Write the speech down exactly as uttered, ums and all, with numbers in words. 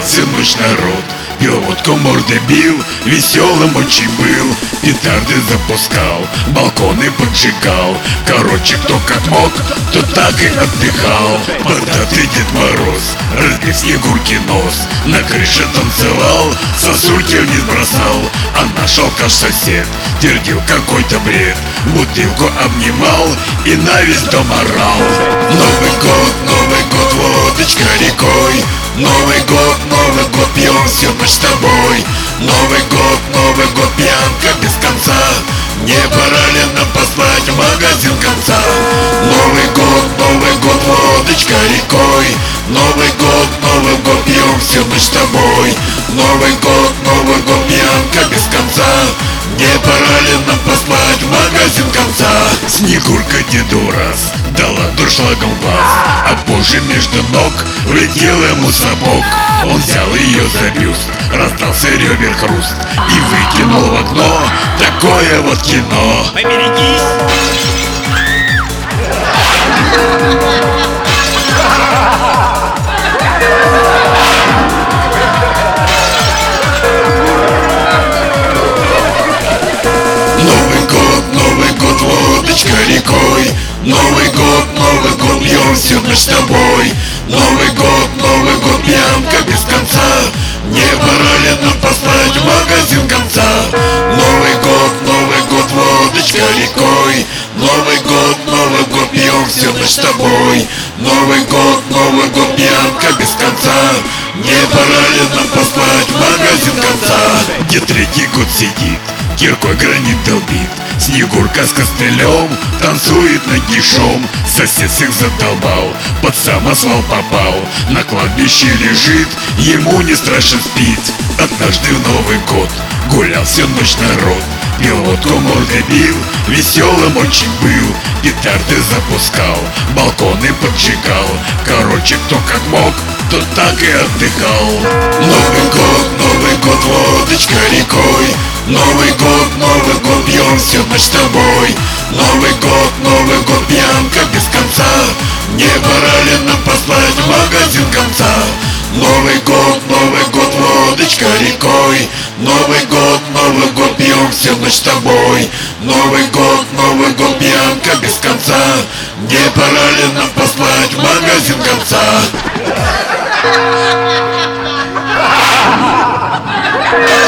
всю ночь народ. Пил водку, морды бил, веселым очень был. Петарды запускал, балконы поджигал. Короче, кто как мог, то так и отдыхал. Бородатый Дед Мороз, разбив Снегурки нос, на крыше танцевал, сосульки вниз бросал. А наш алкаш-сосед твердил какой-то бред, бутылку обнимал и на весь дом орал. Новый год, Новый год, водочка рекой. Новый год, Новый год, пьем всю ночь с тобой. Новый год, Новый год, пьянка без конца. Не пора ли нам послать в магазин конца? Новый год, Новый год, водочка рекой. Новый год, Новый год, пьем всю ночь с тобой. Новый год, Новый год, пьянка без конца. Не пора ли нам послать в магазин конца? Снегурка деду раз дала дуршлагом в глаз, а позже между ног влетел ему сапог. Он взял ее за бюст, раздался ребер хруст и выкинул в окно. Такое вот кино. Поберегись! Новый год, Новый год, водочка рекой. Новый год, Новый год, пьем всю ночь с тобой. Новый год, Новый год, пьянка без конца. Не пора ли нам послать в магазин конца? Новый год, Новый год, водочка рекой. Новый год, Новый год, пьем всю ночь с тобой. Новый год, Новый год, пьянка без конца. Не пора ли нам послать в магазин конца? Где третий год сидит, киркой гранит долбит. Снегурка с костылем танцует нагишом. Сосед всех задолбал, под самосвал попал. На кладбище лежит, ему не страшен спит. Однажды в Новый год гулял всю ночь народ. Пил водку, морды бил, веселым очень был. Петарды запускал, балконы поджигал. Короче, кто как мог, то так и отдыхал. Новый год, Новый год, водочка рекой. Новый год, Новый год, пьем всю ночь с тобой. Новый год, Новый год, пьянка без конца. Не пора ли нам послать в магазин конца? Новый год, Новый год, водочка рекой. Новый год, Новый год, пьем всю ночь с тобой. Новый год, Новый год, пьянка без конца. Не пора ли нам послать в магазин конца?